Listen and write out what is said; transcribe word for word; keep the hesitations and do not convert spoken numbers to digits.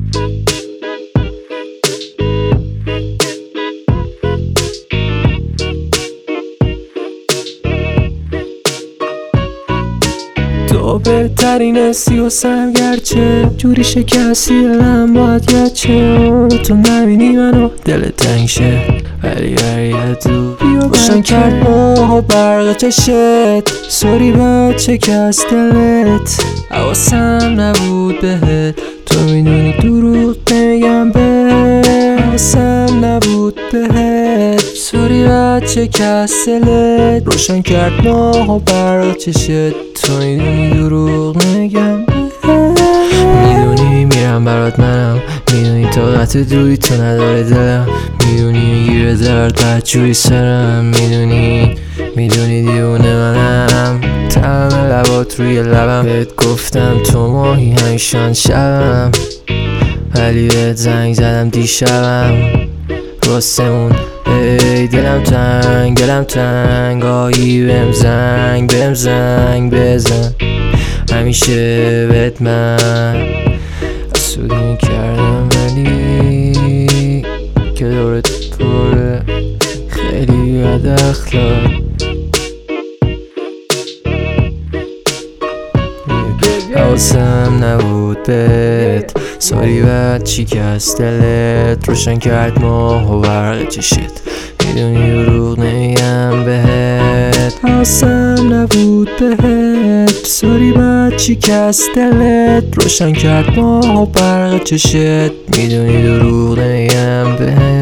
تو بهترین حسی و سرگرچه جوری شکستی دلم باید گرچه تو نبینی منو دل تنگ شه ولی برگرد تو روشن کرد ماه و برق چشت سوری بچه کس دلت حواسم نبود بهت تو میدونی دروغ نمیگم بهت حواسم نبود بهت سوری بچه کس دلت روشن کرد ماه و برق چشت تو میدونی دروغ نمیگم بهت میدونی میرم برات منم میدونی طاقت دوری تو نداره دلم میدونی میگیره درد بدجوری سرم میدونی میدونی دیونه منم طعم لبات روی لبم بهت گفتم تو ماهی همیشان شبم ولی بهت زنگ زدم دیشبم راستمون ای دلم تنگ دلم تنگ آیی بهم زنگ بهم زنگ بزن همیشه بهت من حسودی کردم ولی که دورت پره خیلی بد اخلاق حواسم نبود بهت ساری بد شکست دلت روشن کرد ماه و برق چشت میدونی دروغ نمیگم بهت حواسم نبود بهت ساری بد شکست دلت روشن کرد ماه و برق چشت میدونی دروغ نمیگم بهت